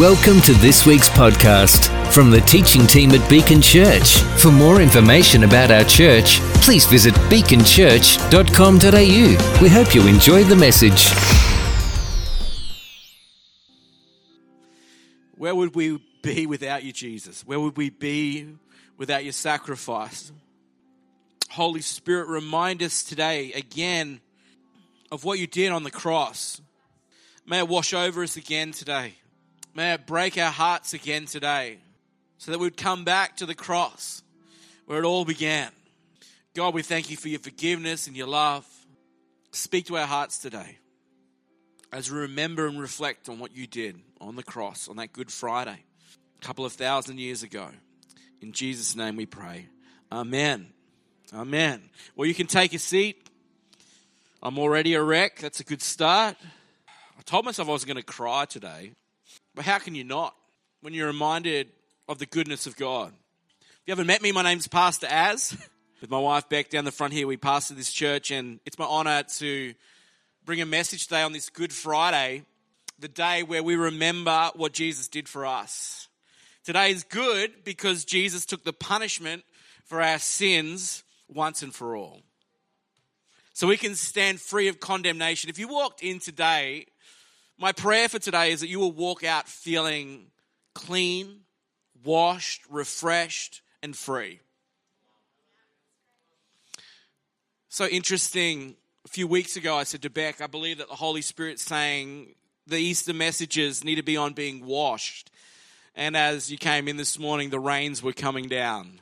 Welcome to this week's podcast from the teaching team at Beacon Church. For more information about our church, please visit beaconchurch.com.au. We hope you enjoy the message. Where would we be without you, Jesus? Where would we be without your sacrifice? Holy Spirit, remind us today again of what you did on the cross. May it wash over us again today. May it break our hearts again today so that we'd come back to the cross where it all began. God, we thank you for your forgiveness and your love. Speak to our hearts today as we remember and reflect on what you did on the cross on that Good Friday a couple of thousand years ago. In Jesus' name we pray. Amen. Amen. Well, you can take a seat. I'm already a wreck. That's a good start. I told myself I was going to cry today. But how can you not when you're reminded of the goodness of God? If you haven't met me, my name's Pastor Az. With my wife Beck down the front here, we pastor this church, and it's my honour to bring a message today on this Good Friday, the day where we remember what Jesus did for us. Today is good because Jesus took the punishment for our sins once and for all. So we can stand free of condemnation. If you walked in today, my prayer for today is that you will walk out feeling clean, washed, refreshed, and free. So interesting, a few weeks ago I said to Beck, I believe that the Holy Spirit's saying the Easter messages need to be on being washed. And as you came in this morning, the rains were coming down.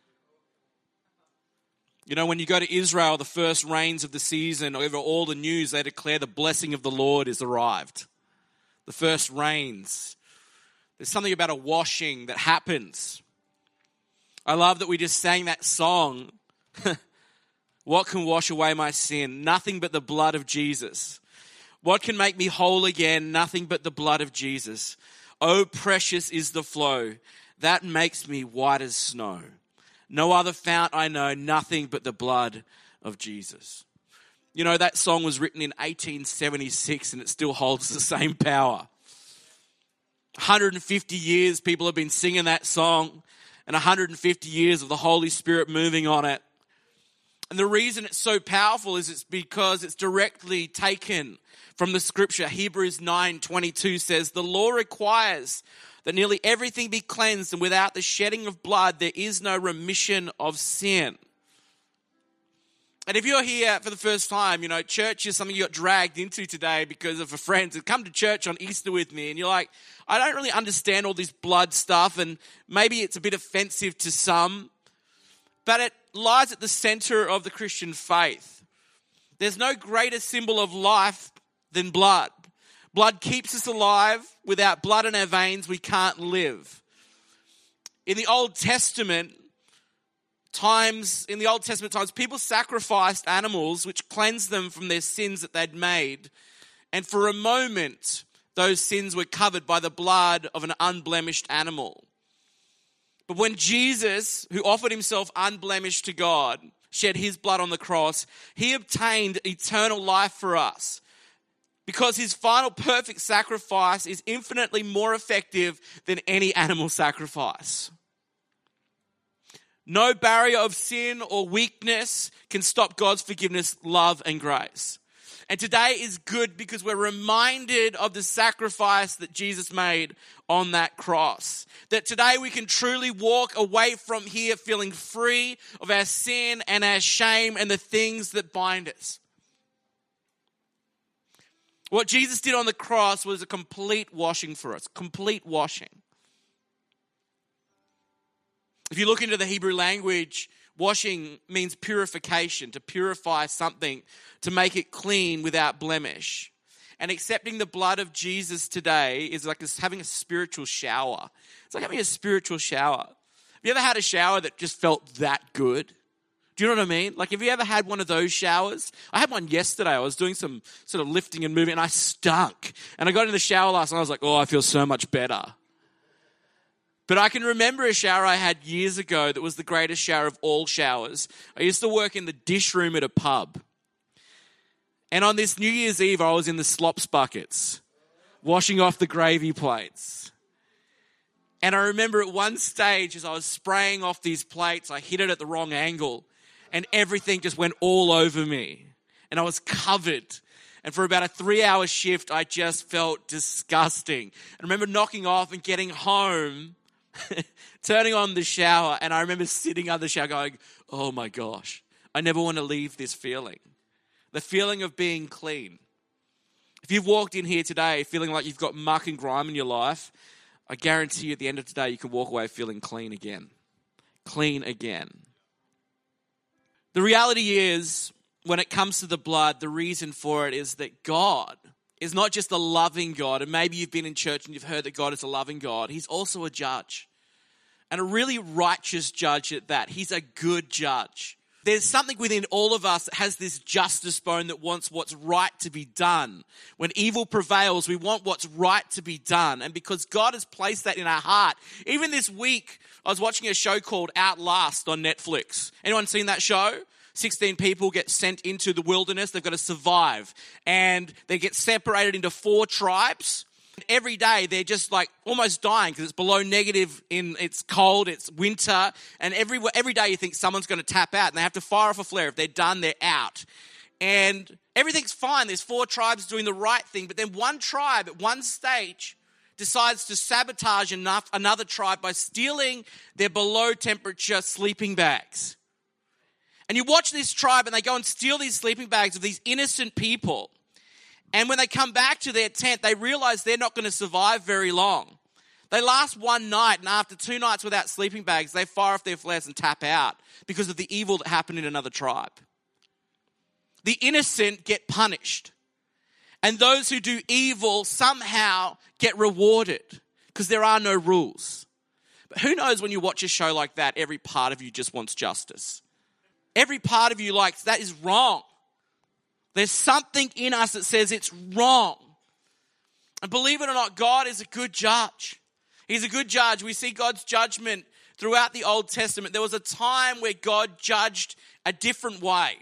You know, when you go to Israel, the first rains of the season, over all the news, they declare the blessing of the Lord is arrived. The first rains. There's something about a washing that happens. I love that we just sang that song. What can wash away my sin? Nothing but the blood of Jesus. What can make me whole again? Nothing but the blood of Jesus. Oh, precious is the flow that makes me white as snow. No other fount I know, nothing but the blood of Jesus. You know, that song was written in 1876 and it still holds the same power. 150 years people have been singing that song, and 150 years of the Holy Spirit moving on it. And the reason it's so powerful is it's because it's directly taken from the scripture. Hebrews 9:22 says, the law requires that nearly everything be cleansed, and without the shedding of blood, there is no remission of sin. And if you're here for the first time, you know, church is something you got dragged into today because of a friend to come to church on Easter with me, and you're like, I don't really understand all this blood stuff, and maybe it's a bit offensive to some, but it lies at the center of the Christian faith. There's no greater symbol of life than blood. Blood keeps us alive. Without blood in our veins, we can't live. In the Old Testament times, people sacrificed animals which cleansed them from their sins that they'd made. And for a moment, those sins were covered by the blood of an unblemished animal. But when Jesus, who offered himself unblemished to God, shed his blood on the cross, he obtained eternal life for us. Because his final perfect sacrifice is infinitely more effective than any animal sacrifice. No barrier of sin or weakness can stop God's forgiveness, love, and grace. And today is good because we're reminded of the sacrifice that Jesus made on that cross. That today we can truly walk away from here feeling free of our sin and our shame and the things that bind us. What Jesus did on the cross was a complete washing for us, complete washing. If you look into the Hebrew language, washing means purification, to purify something, to make it clean without blemish. And accepting the blood of Jesus today is like having a spiritual shower. It's like having a spiritual shower. Have you ever had a shower that just felt that good? Do you know what I mean? Like, have you ever had one of those showers? I had one yesterday. I was doing some sort of lifting and moving, and I stunk. And I got in the shower last night, and I was like, oh, I feel so much better. But I can remember a shower I had years ago that was the greatest shower of all showers. I used to work in the dish room at a pub. And on this New Year's Eve, I was in the slops buckets, washing off the gravy plates. And I remember at one stage as I was spraying off these plates, I hit it at the wrong angle and everything just went all over me. And I was covered. And for about a 3-hour shift, I just felt disgusting. I remember knocking off and getting home, turning on the shower, and I remember sitting under the shower going, oh my gosh, I never want to leave this feeling. The feeling of being clean. If you've walked in here today feeling like you've got muck and grime in your life, I guarantee you at the end of today you can walk away feeling clean again. Clean again. The reality is, when it comes to the blood, the reason for it is that God is not just a loving God, and maybe you've been in church and you've heard that God is a loving God. He's also a judge, and a really righteous judge at that. He's a good judge. There's something within all of us that has this justice bone that wants what's right to be done. When evil prevails, we want what's right to be done. And because God has placed that in our heart, even this week, I was watching a show called Outlast on Netflix. Anyone seen that show? 16 people get sent into the wilderness. They've got to survive. And they get separated into 4 tribes. And every day they're just like almost dying because it's below negative, it's cold, it's winter. And every day you think someone's going to tap out and they have to fire off a flare. If they're done, they're out. And everything's fine. There's 4 tribes doing the right thing. But then one tribe at one stage decides to sabotage another tribe by stealing their below temperature sleeping bags. And you watch this tribe and they go and steal these sleeping bags of these innocent people. And when they come back to their tent, they realize they're not going to survive very long. They last one night, and after 2 nights without sleeping bags, they fire off their flares and tap out because of the evil that happened in another tribe. The innocent get punished. And those who do evil somehow get rewarded because there are no rules. But who knows, when you watch a show like that, every part of you just wants justice. Every part of you likes, that is wrong. There's something in us that says it's wrong. And believe it or not, God is a good judge. He's a good judge. We see God's judgment throughout the Old Testament. There was a time where God judged a different way.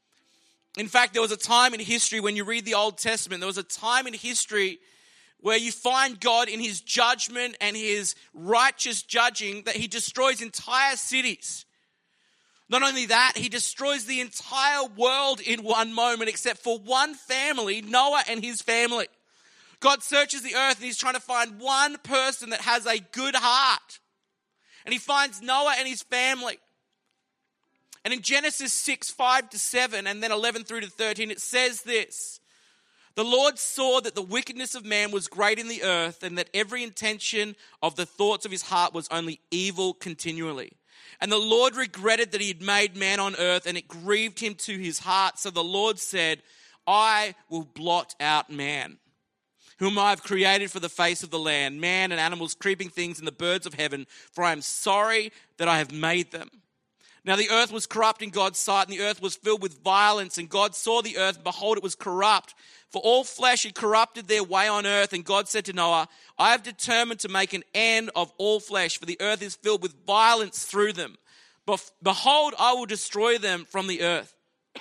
In fact, there was a time in history when you read the Old Testament, there was a time in history where you find God in his judgment and his righteous judging that he destroys entire cities. Not only that, he destroys the entire world in one moment except for one family, Noah and his family. God searches the earth and he's trying to find one person that has a good heart. And he finds Noah and his family. And in Genesis 6, 5-7, and then 11 through to 13, it says this: the Lord saw that the wickedness of man was great in the earth, and that every intention of the thoughts of his heart was only evil continually. And the Lord regretted that he had made man on earth, and it grieved him to his heart. So the Lord said, I will blot out man, whom I have created for the face of the land, man and animals, creeping things, and the birds of heaven, for I am sorry that I have made them. Now the earth was corrupt in God's sight, and the earth was filled with violence. And God saw the earth, and behold, it was corrupt. For all flesh had corrupted their way on earth. And God said to Noah, I have determined to make an end of all flesh, for the earth is filled with violence through them. But behold, I will destroy them from the earth.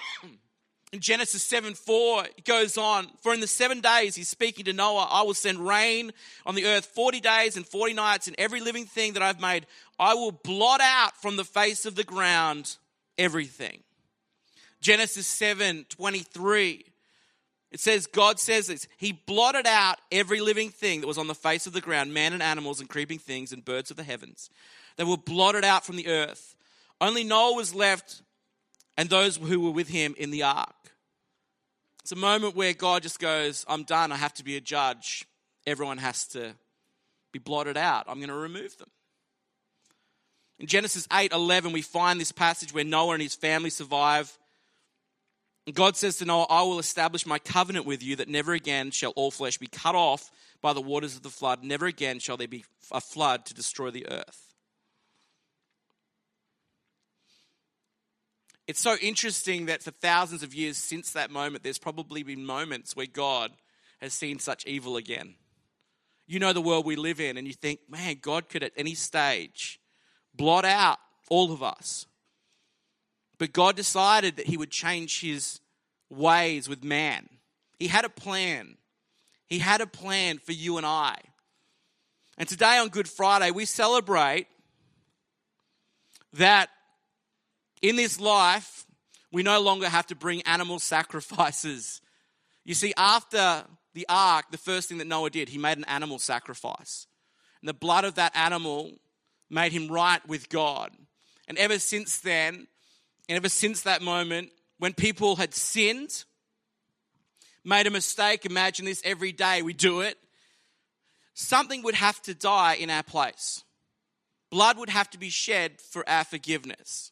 In Genesis 7:4, it goes on, for in the 7 days he's speaking to Noah, I will send rain on the earth 40 days and 40 nights, and every living thing that I've made, I will blot out from the face of the ground everything. Genesis 7:23, it says, God says this, he blotted out every living thing that was on the face of the ground, man and animals and creeping things and birds of the heavens. They were blotted out from the earth. Only Noah was left and those who were with him in the ark. It's a moment where God just goes, I'm done. I have to be a judge. Everyone has to be blotted out. I'm going to remove them. In Genesis 8:11, we find this passage where Noah and his family survive. And God says to Noah, I will establish my covenant with you that never again shall all flesh be cut off by the waters of the flood. Never again shall there be a flood to destroy the earth. It's so interesting that for thousands of years since that moment, there's probably been moments where God has seen such evil again. You know the world we live in, and you think, man, God could at any stage blot out all of us. But God decided that he would change his ways with man. He had a plan. He had a plan for you and I. And today on Good Friday, we celebrate that in this life, we no longer have to bring animal sacrifices. You see, after the ark, the first thing that Noah did, he made an animal sacrifice. And the blood of that animal made him right with God. And ever since then, and ever since that moment, when people had sinned, made a mistake, imagine this every day we do it, something would have to die in our place. Blood would have to be shed for our forgiveness.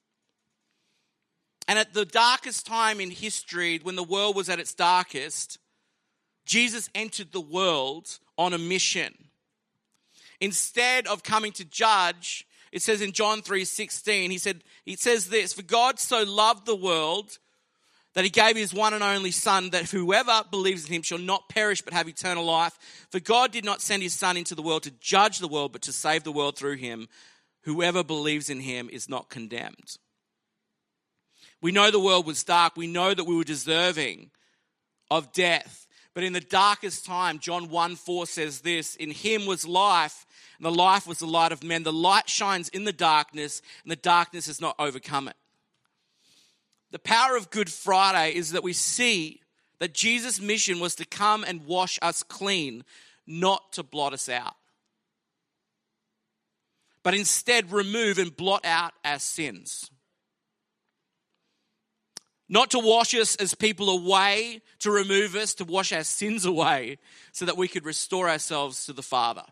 And at the darkest time in history, when the world was at its darkest, Jesus entered the world on a mission. Instead of coming to judge, it says in John 3:16, he says this, "For God so loved the world that he gave his one and only Son, that whoever believes in him shall not perish but have eternal life. For God did not send his Son into the world to judge the world, but to save the world through him. Whoever believes in him is not condemned." We know the world was dark. We know that we were deserving of death. But in the darkest time, John 1:4 says this, "In him was life, and the life was the light of men. The light shines in the darkness, and the darkness has not overcome it." The power of Good Friday is that we see that Jesus' mission was to come and wash us clean, not to blot us out, but instead remove and blot out our sins. Not to wash us as people away, to remove us, to wash our sins away, so that we could restore ourselves to the Father.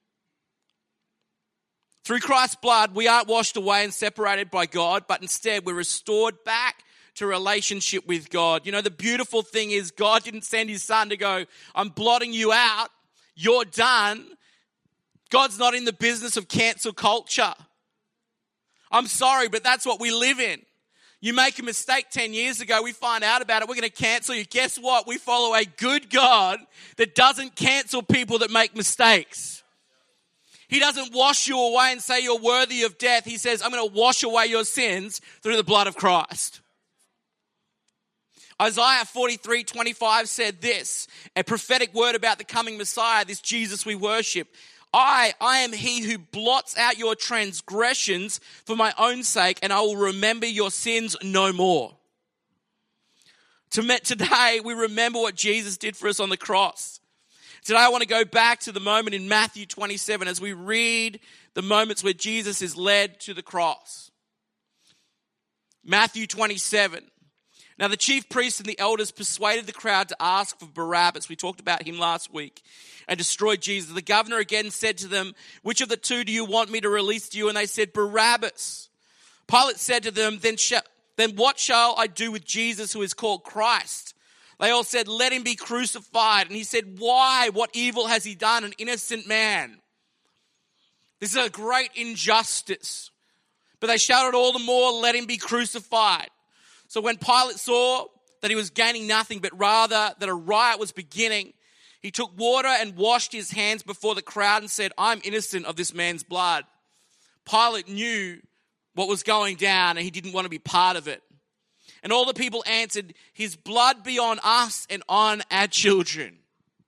Through Christ's blood, we aren't washed away and separated by God, but instead we're restored back to relationship with God. You know, the beautiful thing is God didn't send his Son to go, "I'm blotting you out, you're done." God's not in the business of cancel culture. I'm sorry, but that's what we live in. You make a mistake 10 years ago, we find out about it, we're going to cancel you. Guess what? We follow a good God that doesn't cancel people that make mistakes. He doesn't wash you away and say you're worthy of death. He says, "I'm going to wash away your sins through the blood of Christ." Isaiah 43:25 said this, a prophetic word about the coming Messiah, this Jesus we worship. I am he who blots out your transgressions for my own sake, and I will remember your sins no more. Today, we remember what Jesus did for us on the cross. Today, I want to go back to the moment in Matthew 27 as we read the moments where Jesus is led to the cross. Matthew 27. Now, the chief priests and the elders persuaded the crowd to ask for Barabbas. We talked about him last week. And destroyed Jesus. The governor again said to them, "Which of the two do you want me to release to you?" And they said, "Barabbas." Pilate said to them, Then what shall I do with Jesus who is called Christ?" They all said, "Let him be crucified." And he said, "Why? What evil has he done? An innocent man." This is a great injustice. But they shouted all the more, "Let him be crucified." So when Pilate saw that he was gaining nothing, but rather that a riot was beginning, he took water and washed his hands before the crowd and said, "I'm innocent of this man's blood." Pilate knew what was going down and he didn't want to be part of it. And all the people answered, "His blood be on us and on our children."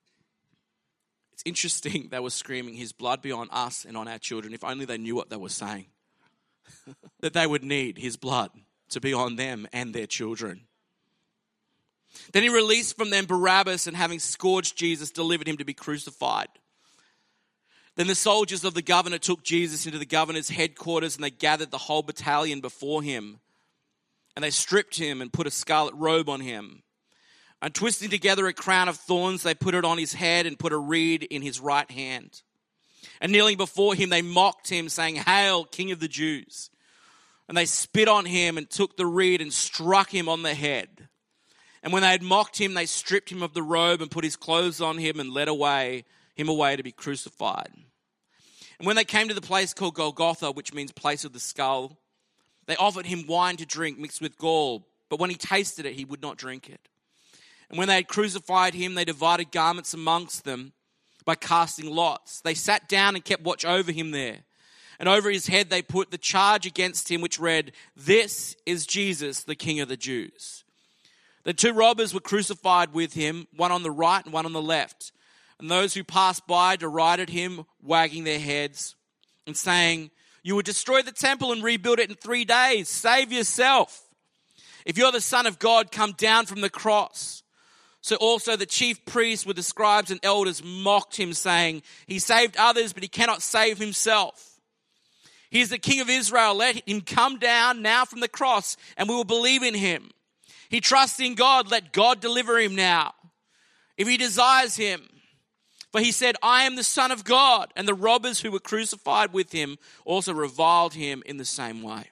It's interesting they were screaming, "His blood be on us and on our children." If only they knew what they were saying. That they would need his blood to be on them and their children. Then he released from them Barabbas, and having scourged Jesus, delivered him to be crucified. Then the soldiers of the governor took Jesus into the governor's headquarters, and they gathered the whole battalion before him. And they stripped him and put a scarlet robe on him. And twisting together a crown of thorns, they put it on his head and put a reed in his right hand. And kneeling before him, they mocked him, saying, "Hail, King of the Jews." And they spit on him and took the reed and struck him on the head. And when they had mocked him, they stripped him of the robe and put his clothes on him and led him away to be crucified. And when they came to the place called Golgotha, which means place of the skull, they offered him wine to drink mixed with gall. But when he tasted it, he would not drink it. And when they had crucified him, they divided garments amongst them by casting lots. They sat down and kept watch over him there. And over his head they put the charge against him, which read, "This is Jesus, the King of the Jews." The two robbers were crucified with him, one on the right and one on the left. And those who passed by derided him, wagging their heads and saying, "You would destroy the temple and rebuild it in 3 days. Save yourself. If you're the Son of God, come down from the cross." So also the chief priests with the scribes and elders mocked him, saying, "He saved others, but he cannot save himself. He is the King of Israel. Let him come down now from the cross, and we will believe in him. He trusts in God. Let God deliver him now, if he desires him. For he said, 'I am the Son of God.' And the robbers who were crucified with him also reviled him in the same way.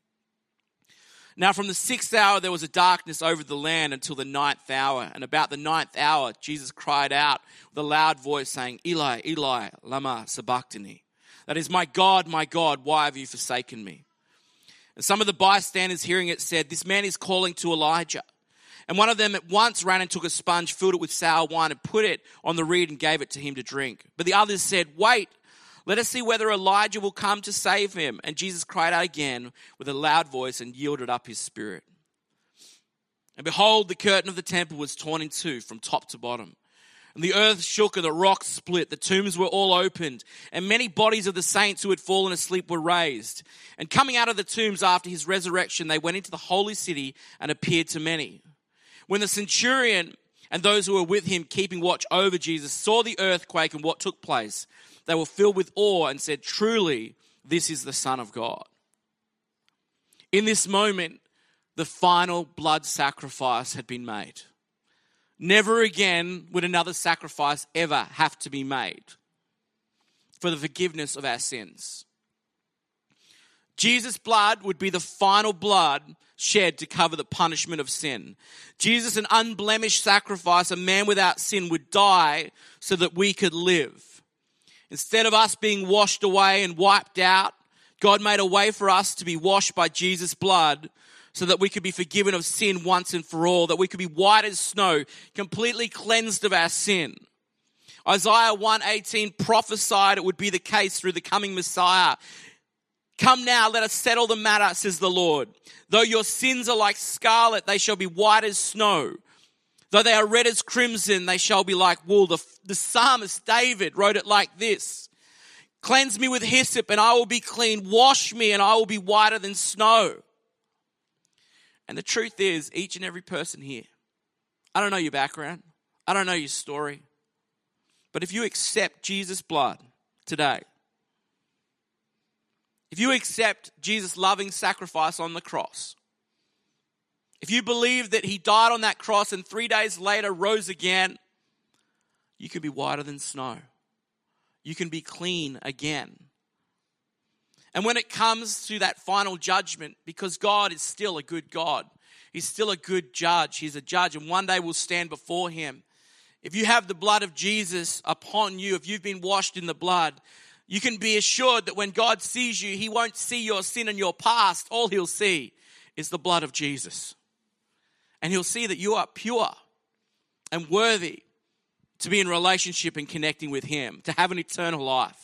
Now from the 6th hour there was a darkness over the land until the 9th hour. And about the 9th hour Jesus cried out with a loud voice, saying, 'Eli, Eli, lama sabachthani?' That is, my God, why have you forsaken me?" And some of the bystanders hearing it said, "This man is calling to Elijah." And one of them at once ran and took a sponge, filled it with sour wine, and put it on the reed and gave it to him to drink. But the others said, "Wait, let us see whether Elijah will come to save him." And Jesus cried out again with a loud voice and yielded up his spirit. And behold, the curtain of the temple was torn in two from top to bottom. And the earth shook and the rocks split. The tombs were all opened. And many bodies of the saints who had fallen asleep were raised. And coming out of the tombs after his resurrection, they went into the holy city and appeared to many. When the centurion and those who were with him keeping watch over Jesus saw the earthquake and what took place, they were filled with awe and said, "Truly, this is the Son of God." In this moment, the final blood sacrifice had been made. Never again would another sacrifice ever have to be made for the forgiveness of our sins. Jesus' blood would be the final blood shed to cover the punishment of sin. Jesus, an unblemished sacrifice, a man without sin, would die so that we could live. Instead of us being washed away and wiped out, God made a way for us to be washed by Jesus' blood so that we could be forgiven of sin once and for all, that we could be white as snow, completely cleansed of our sin. Isaiah 1:18 prophesied it would be the case through the coming Messiah. "Come now, let us settle the matter, says the Lord. Though your sins are like scarlet, they shall be white as snow. Though they are red as crimson, they shall be like wool." The psalmist David wrote it like this: "Cleanse me with hyssop and I will be clean. Wash me and I will be whiter than snow." And the truth is, each and every person here, I don't know your background, I don't know your story, but if you accept Jesus' blood today, if you accept Jesus' loving sacrifice on the cross, if you believe that he died on that cross and 3 days later rose again, you can be whiter than snow. You can be clean again. And when it comes to that final judgment, because God is still a good God, he's still a good judge, he's a judge, and one day we'll stand before him. If you have the blood of Jesus upon you, if you've been washed in the blood, you can be assured that when God sees you, he won't see your sin and your past. All he'll see is the blood of Jesus. And he'll see that you are pure and worthy to be in relationship and connecting with him, to have an eternal life.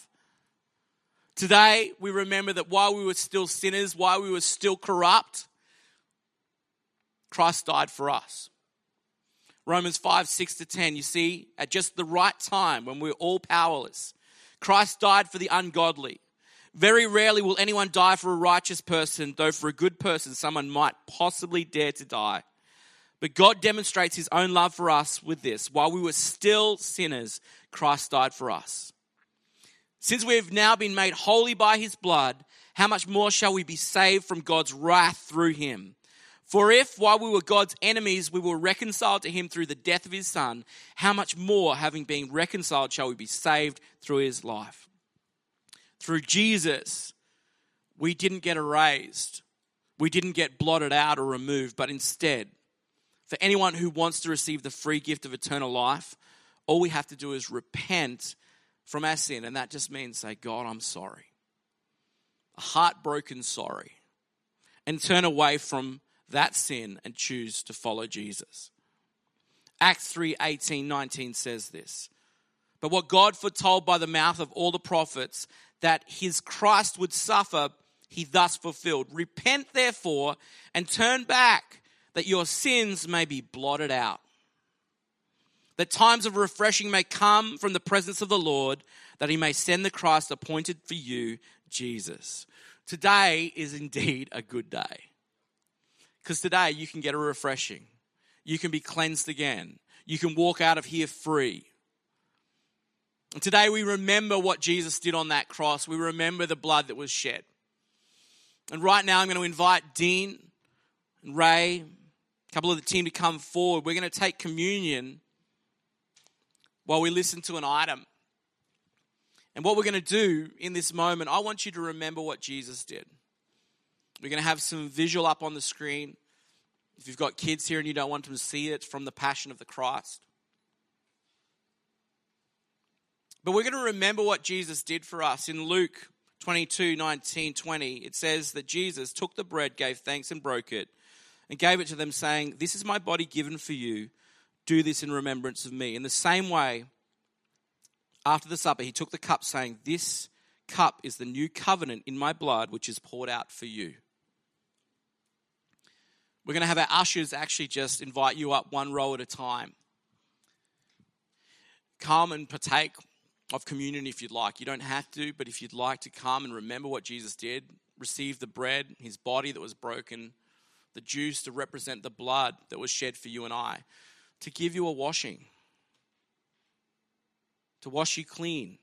Today, we remember that while we were still sinners, while we were still corrupt, Christ died for us. Romans 5:6-10, you see, at just the right time when we're all powerless, Christ died for the ungodly. Very rarely will anyone die for a righteous person, though for a good person, someone might possibly dare to die. But God demonstrates his own love for us with this: while we were still sinners, Christ died for us. Since we have now been made holy by his blood, how much more shall we be saved from God's wrath through him? For if, while we were God's enemies, we were reconciled to him through the death of his Son, how much more, having been reconciled, shall we be saved through his life? Through Jesus, we didn't get erased. We didn't get blotted out or removed, but instead, for anyone who wants to receive the free gift of eternal life, all we have to do is repent from our sin. And that just means say, "God, I'm sorry." A heartbroken sorry. And turn away from that sin and choose to follow Jesus. Acts 3:18-19 says this: "But what God foretold by the mouth of all the prophets, that his Christ would suffer, he thus fulfilled. Repent therefore and turn back, that your sins may be blotted out." that times of refreshing may come from the presence of the Lord, that he may send the Christ appointed for you, Jesus. Today is indeed a good day. Because today you can get a refreshing. You can be cleansed again. You can walk out of here free. And today we remember what Jesus did on that cross. We remember the blood that was shed. And right now I'm going to invite Dean and Ray, a couple of the team, to come forward. We're going to take communion while we listen to an item. And what we're going to do in this moment, I want you to remember what Jesus did. We're going to have some visual up on the screen. If you've got kids here and you don't want them to see it, it's from the Passion of the Christ. But we're going to remember what Jesus did for us. In Luke 22:19-20, it says that Jesus took the bread, gave thanks and broke it, and gave it to them, saying, "This is my body given for you. Do this in remembrance of me." In the same way, after the supper, he took the cup, saying, "This cup is the new covenant in my blood, which is poured out for you." We're going to have our ushers actually just invite you up one row at a time. Come and partake of communion if you'd like. You don't have to, but if you'd like to come and remember what Jesus did, receive the bread, his body that was broken, the juice to represent the blood that was shed for you and I, to give you a washing, to wash you clean.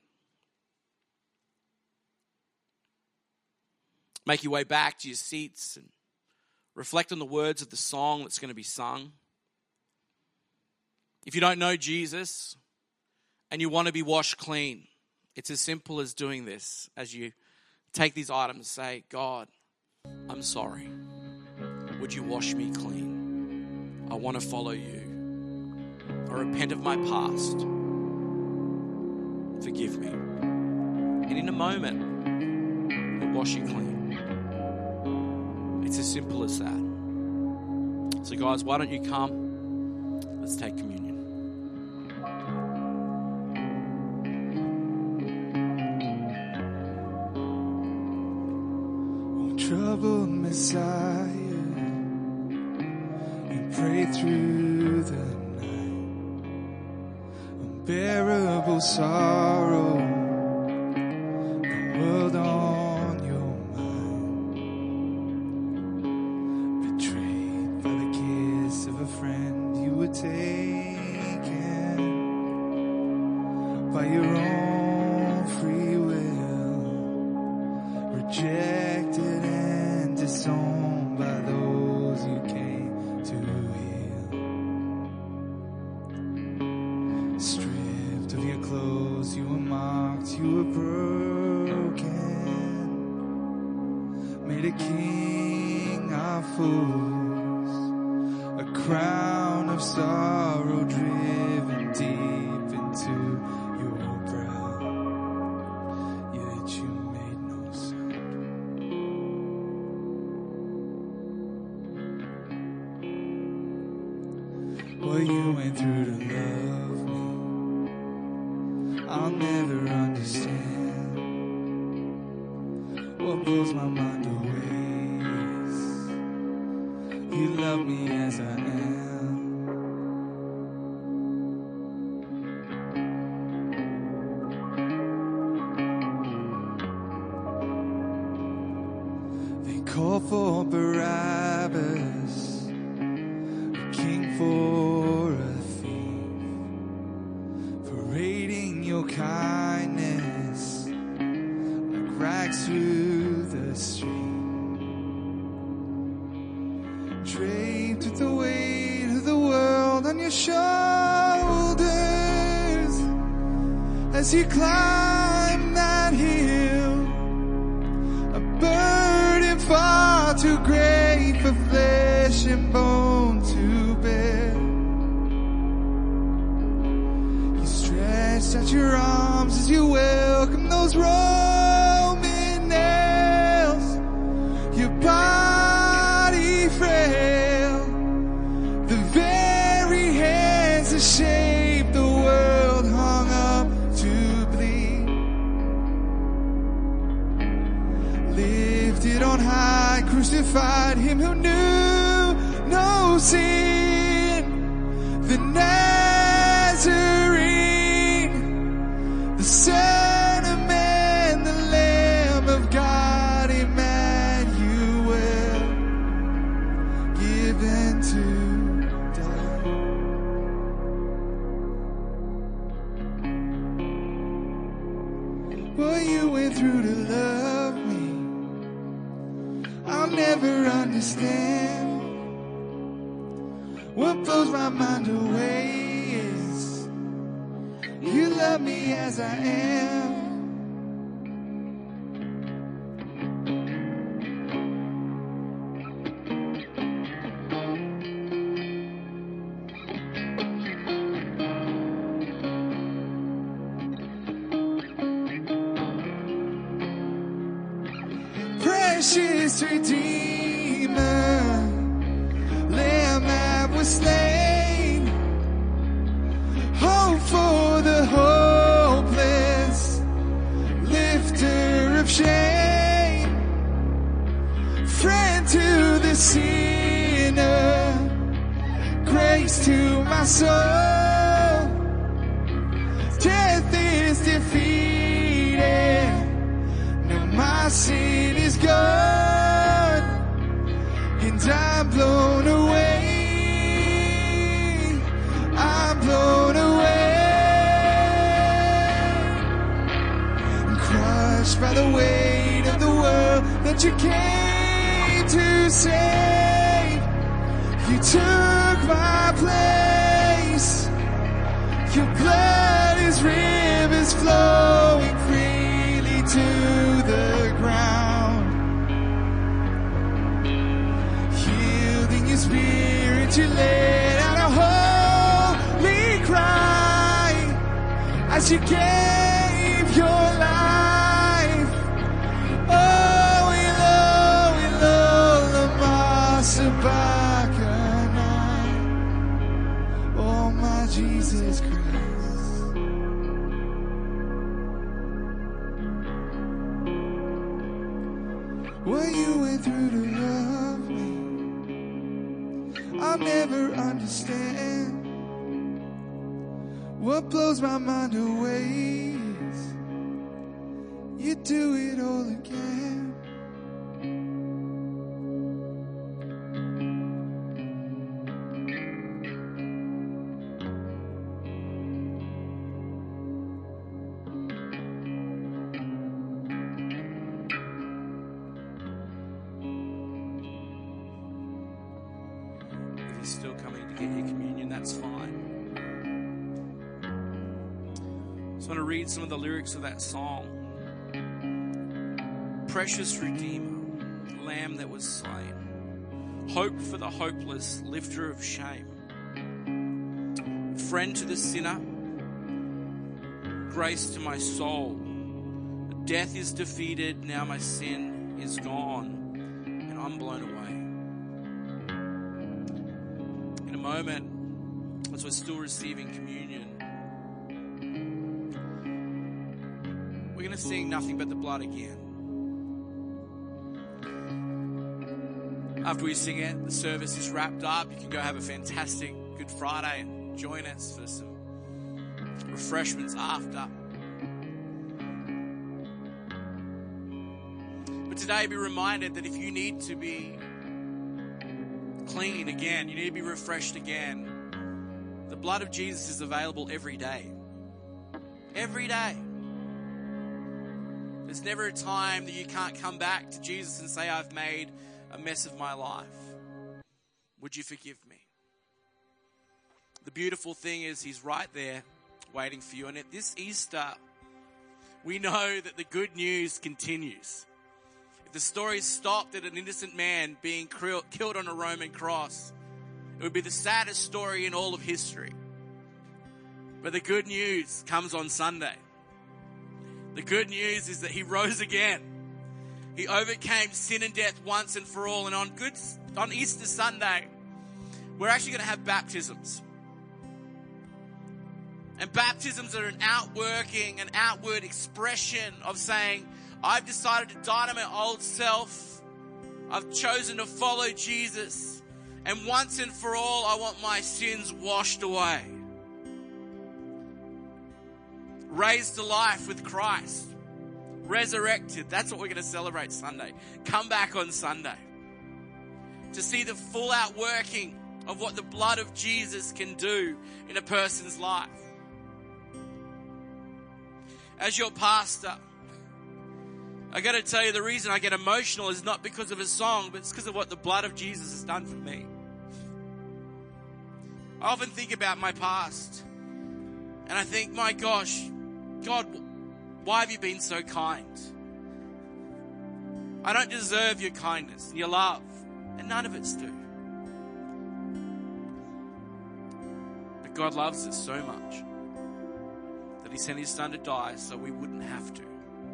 Make your way back to your seats and reflect on the words of the song that's going to be sung. If you don't know Jesus and you want to be washed clean, it's as simple as doing this. As you take these items, say, "God, I'm sorry. Would you wash me clean? I want to follow you. I repent of my past. Forgive me." And in a moment, he'll wash you clean. It's as simple as that. So guys, why don't you come? Let's take communion. Oh, troubled Messiah, you pray through the night. Unbearable sorrow, the world on your mind. Betrayed by the kiss of a friend, you were taken by your own free will, rejected and disowned by those you came to heal. Stripped of your clothes, you were mocked, you were broken, made a king of fools, a crown of sorrow driven deep into your brow, yet you made no sound. What you went through to love me, I'll never understand. What blows my mind away is you love me as I am. They call for Barabbas, a king for a thief, parading your kindness like rags through the street. Draped with the weight of the world on your shoulders as you climb that hill, a burden far too great for flesh and bone to bear. You stretched out your arms as you welcome those Roman nails, your body frail, the very hands that shaped the world hung up to bleed. Lifted on high, crucified him who knew no sin, the Nazarene, what you went through to love me. I'll never understand. What blows my mind away is you love me as I am. Precious Redeemer, Lamb that was slain, hope for the hopeless, lifter of shame, friend to the sinner, grace to my soul. Death is defeated, now my sin is gone, and I'm blown away. I'm blown away, and crushed by the weight of the world that you came to save. You took my place. Your blood is rivers flowing freely to the ground. Yielding your spirit, you laid out a holy cry as you gave your life. Oh, Elohim, lama sabachthani. Oh, my Jesus Christ. What you went through to love me, I'll never understand. What blows my mind away is you do it all again. If you're still coming to get your communion, that's fine. I just want to read some of the lyrics of that song. Precious Redeemer, Lamb that was slain, hope for the hopeless, lifter of shame, friend to the sinner, grace to my soul. Death is defeated, now my sin is gone, and I'm blown away. In a moment, as we're still receiving communion, we're going to sing Nothing But the Blood again. After we sing it, the service is wrapped up. You can go have a fantastic Good Friday and join us for some refreshments after. But today, be reminded that if you need to be clean again, you need to be refreshed again, the blood of Jesus is available every day. Every day. There's never a time that you can't come back to Jesus and say, I've made a mess of my life. Would you forgive me? The beautiful thing is he's right there waiting for you. And at this Easter, we know that the good news continues. If the story stopped at an innocent man being killed on a Roman cross, it would be the saddest story in all of history. But the good news comes on Sunday. The good news is that he rose again. He overcame sin and death once and for all. And on Easter Sunday, we're actually going to have baptisms. And baptisms are an outworking, an outward expression of saying, I've decided to die to my old self. I've chosen to follow Jesus. And once and for all, I want my sins washed away. Raised to life with Christ. Resurrected. That's what we're going to celebrate Sunday. Come back on Sunday to see the full outworking of what the blood of Jesus can do in a person's life. As your pastor, I got to tell you, the reason I get emotional is not because of a song, but it's because of what the blood of Jesus has done for me. I often think about my past, and I think, my gosh, God, why have you been so kind? I don't deserve your kindness and your love, and none of it's due. But God loves us so much that he sent his son to die so we wouldn't have to.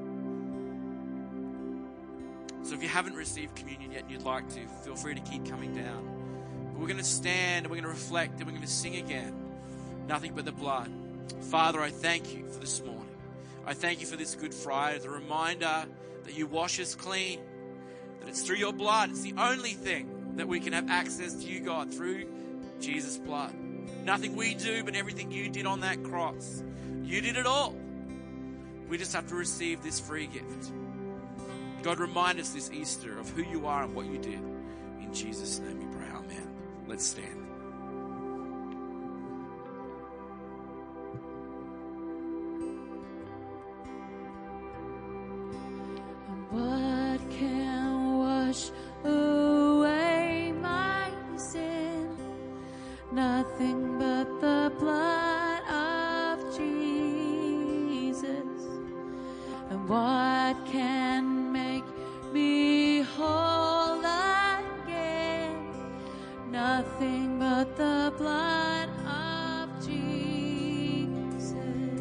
So if you haven't received communion yet and you'd like to, feel free to keep coming down. But we're going to stand and we're going to reflect and we're going to sing again. Nothing but the blood. Father, I thank you for this morning. I thank you for this Good Friday, the reminder that you wash us clean, that it's through your blood. It's the only thing that we can have access to you, God, through Jesus' blood. Nothing we do, but everything you did on that cross. You did it all. We just have to receive this free gift. God, remind us this Easter of who you are and what you did. In Jesus' name we pray, amen. Let's stand. What can wash away my sin? Nothing but the blood of Jesus. And what can make me whole again? Nothing but the blood of Jesus.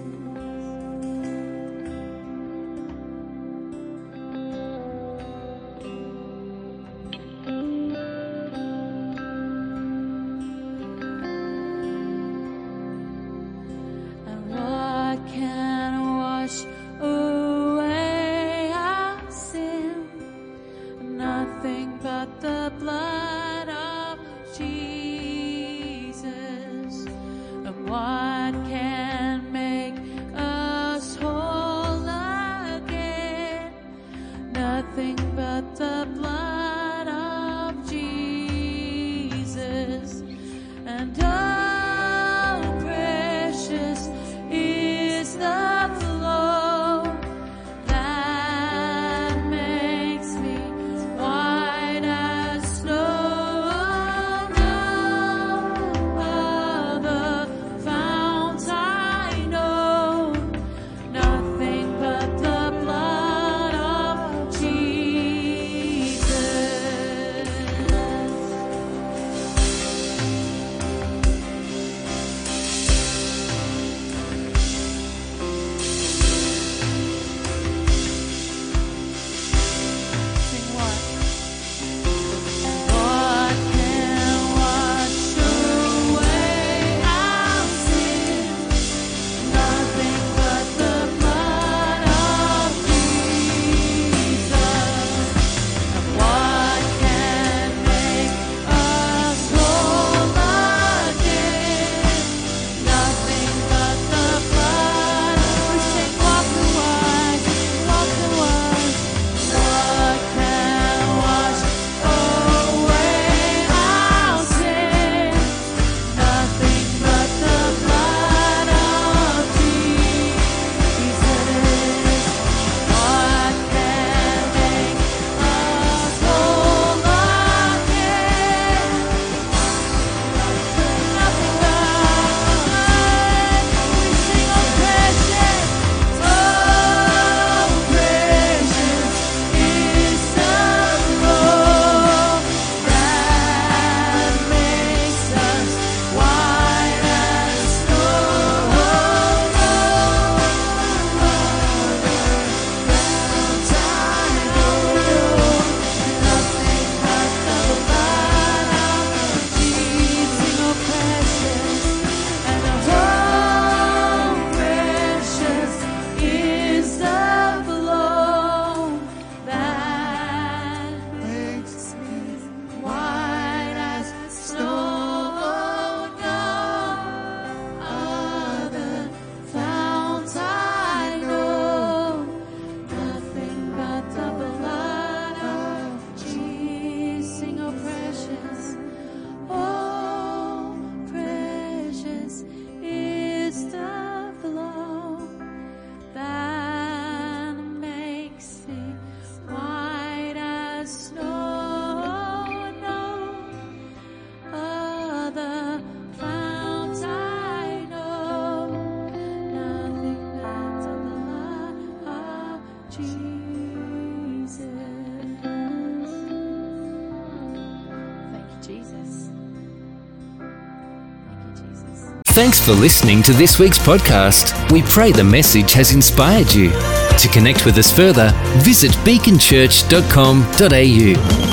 And what can wash away our sin? Nothing but the blood of Jesus. And what can make us whole again? Nothing but the blood of Jesus. And oh, precious is the flow that makes me white as snow. No other fount I know, nothing but the blood of Jesus. Thanks for listening to this week's podcast. We pray the message has inspired you. To connect with us further, visit beaconchurch.com.au.